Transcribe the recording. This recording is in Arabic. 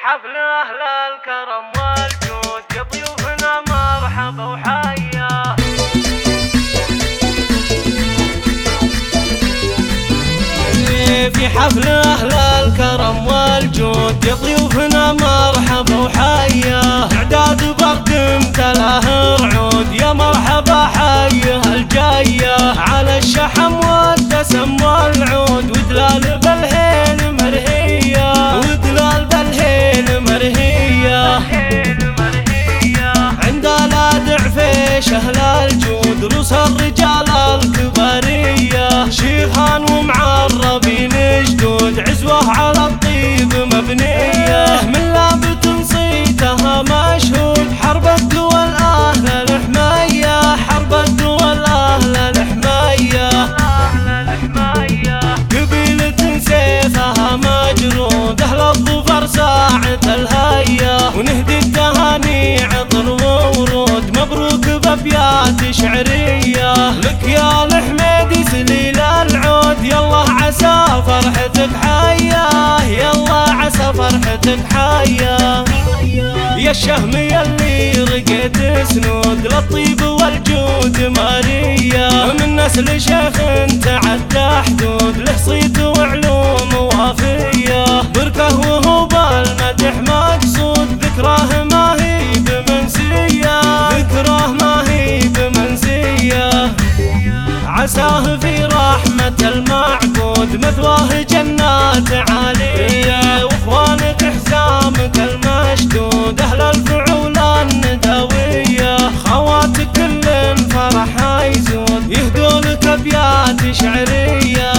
حفل أهل الكرم والجود يا ضيوفنا مرحبا وحيا. في حفل أهل الكرم والجود يا ضيوفنا مرحبا وحيا. إعداد بقدمت له رعود يا مرحبا حيا الجاية. على الشحم والدسم والعود ودلال بالهين مرهية. ودلال بالهين مرهية. عند الادع فيش أهل الجود روس الرجال الكبارية. شيخان ومعربين جدود عزوة على الطيب مبنية. من لابة صيتها مشهود حرب الدول أهل الحماية. حرب الدول أهل الحماية. قبيلة سيفها مجرود أهل الظفر ساعة الهية. ونهدي التهاني عطر وورود مبروك بأبيات شعرية. لك يا الحميدي سليل العود يالله عسى فرحتك حياه. يالله عسى فرحتك حياه. يا الشهم يلي رقيت سنود للطيب والجود مارية. من نسل شيخ تعدى حدود له صيت وعلوم وافية. بركه وهو بالمدح مقصود ذكراه ما هي بمنسية. ذكراه ما هي بمنسية. عساه في رحمة المعبود مثواه جنات عالية. واخوانك حزامك المشدود أهل الفعول الندوية. خواتك كل فرح يزود يهدولك أبيات شعرية.